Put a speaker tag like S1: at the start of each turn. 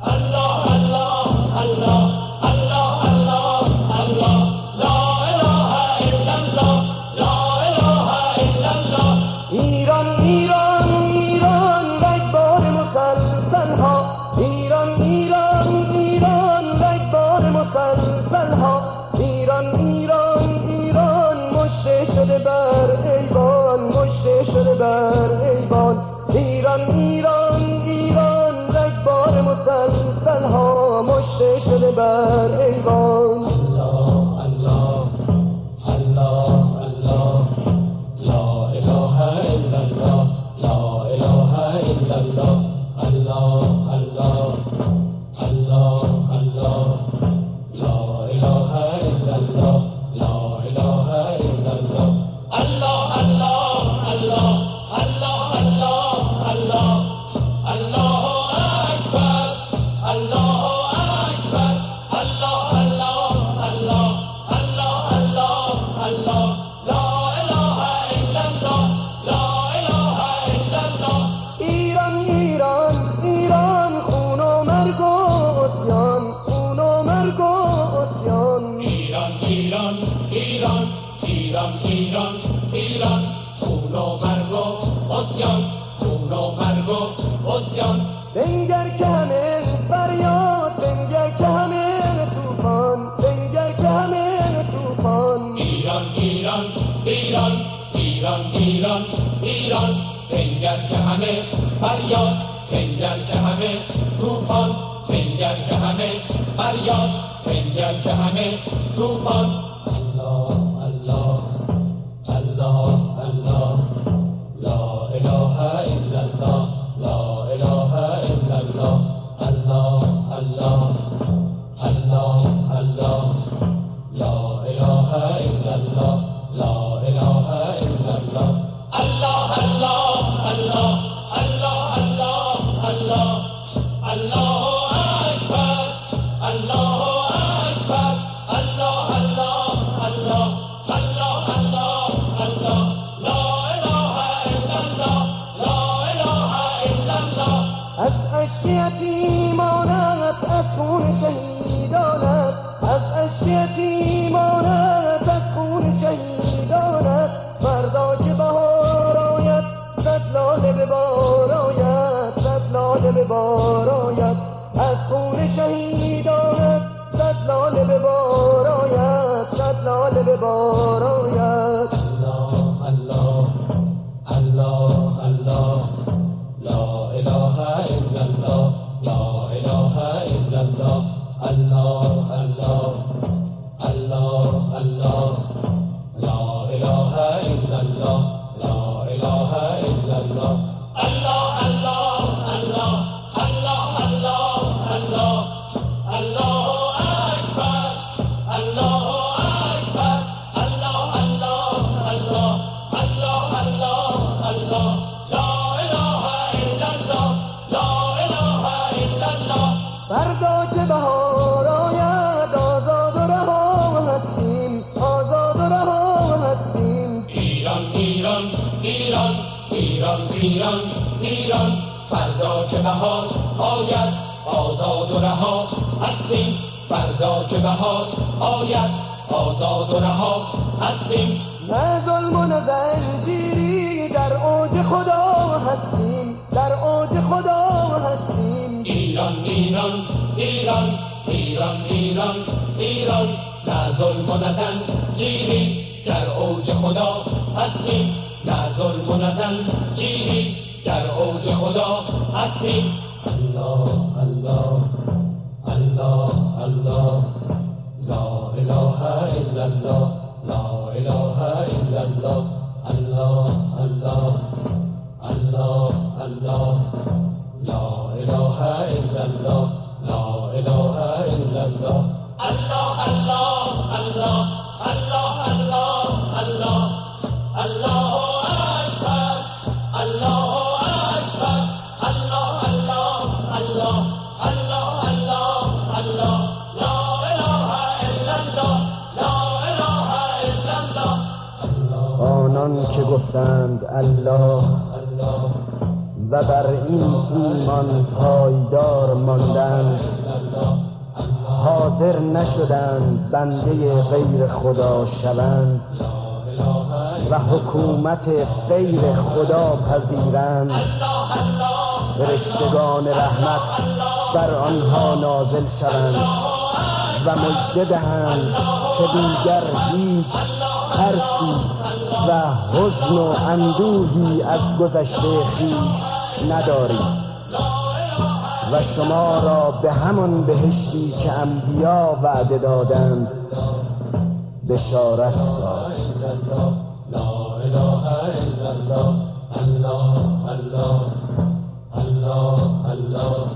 S1: شده بر ایوان ایران ایران ایران رگبار مسلسل ها مشته شده بر ایوان
S2: الله الله الله الله لا اله الا الله لا اله الا الله الله الله الله الله لا اله الا الله لا اله الا الله الله الله الله الله الله الله الله اکبر الله اکبر الله الله الله الله الله الله لا اله الا الله لا اله الا الله
S1: ایران ایران ایران خون و مرگ و عصیان خون و مرگ و عصیان
S2: ایران ایران ایران ایران ایران ایران خون و مرگ و عصیان خون و مرگ و عصیان
S1: بنگر که همه فریاد بنگر که همه طوفان بنگر که همه طوفان
S2: ایران ایران ایران ایران ایران ایران بنگر که همه فریاد بنگر که همه طوفان بنگر که همه فریاد بنگر که همه طوفان الله الله الله الله لا اله الا الله لا اله الا الله الله الله الله الله لا اله الا الله لا اله الا الله الله الله الله الله الله الله الله اکبر الله اکبر الله الله الله الله الله الله لا اله الا الله لا اله الا الله
S1: از اشک یتیمانت از خون شهیدانت از اشک یتیمانت از خون شهیدانت فردا که بهار آید صد لاله به بار آید صد لاله به بار آید از خون شهیدانت صد لاله به بار آید صد لاله به بار آید
S2: الله الله الله الله لا اله الا الله لا اله الا الله الله الله الله الله لا اله الا الله لا اله الا الله الله الله الله الله الله الله الله اکبر الله اکبر الله الله الله الله الله الله لا اله الا الله لا اله الا الله
S1: فردا که بهار آید آزاد و رها هستیم آزاد و رها هستیم
S2: ایران ایران ایران ایران ایران ایران فردا که بهار آید آزاد و رها هستیم فردا که بهار آید آزاد و رها هستیم
S1: نه ظلم و نه زنجیری در اوج خدا هستیم در اوج خدا هستیم
S2: ایران ایران ایران ایران ایران ایران نه ظلم و نه زنجیری در اوج خدا هستیم نه ظلم و نه زنجیری در اوج خدا هستیم الله الله الله الله لا اله الا الله لا اله الا الله الله الله الله الله لا اله الا الله لا اله الا الله الله الله الله الله الله الله الله اکبر الله اکبر الله الله الله الله الله الله لا اله الا الله لا اله الا الله
S1: آنان که گفتند الله و بر این ایمان پایدار ماندند
S3: حاضر نشدند بنده غیر خدا شوند و حکومت غیر خدا پذیرند، فرشتگان رحمت بر آنها نازل شوند و مژده دهند که دیگر هیچ ترسی و حزن و اندوهی از گذشته خویش ندارید و شما را به همان بهشتی که انبیا وعده دادند بشارت داد.
S2: لا اله الا الله الله الله الله الله